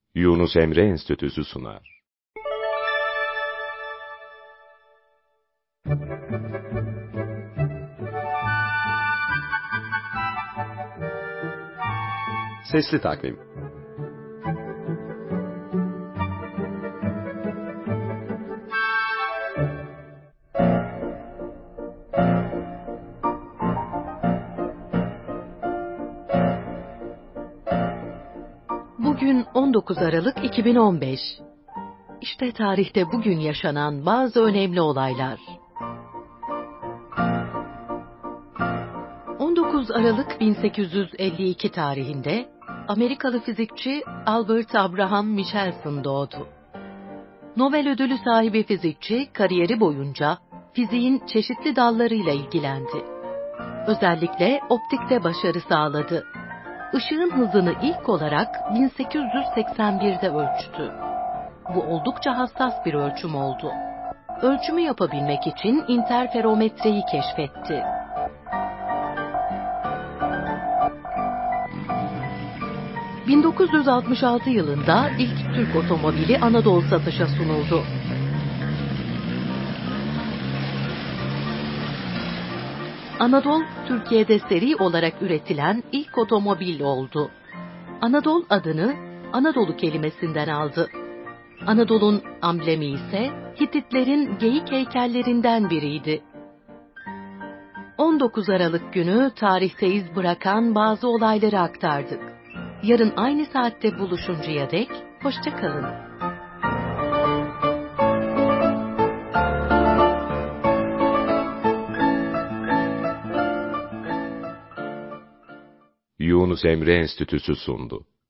Yunus Emre Enstitüsü sunar. Sesli Takvim. Bugün 19 Aralık 2015. İşte tarihte bugün yaşanan bazı önemli olaylar. 19 Aralık 1852 tarihinde Amerikalı fizikçi Albert Abraham Michelson doğdu. Nobel ödülü sahibi fizikçi kariyeri boyunca fiziğin çeşitli dallarıyla ilgilendi. Özellikle optikte başarı sağladı. Işığın hızını ilk olarak 1881'de ölçtü. Bu oldukça hassas bir ölçüm oldu. Ölçümü yapabilmek için interferometreyi keşfetti. ...1966 yılında ilk Türk otomobili Anadolu satışa sunuldu. Anadolu, Türkiye'de seri olarak üretilen ilk otomobil oldu. Anadolu adını Anadolu kelimesinden aldı. Anadolu'nun amblemi ise Hititlerin geyik heykellerinden biriydi. 19 Aralık günü tarihte iz bırakan bazı olayları aktardık. Yarın aynı saatte buluşuncaya dek hoşça kalın. Yunus Emre Enstitüsü sundu.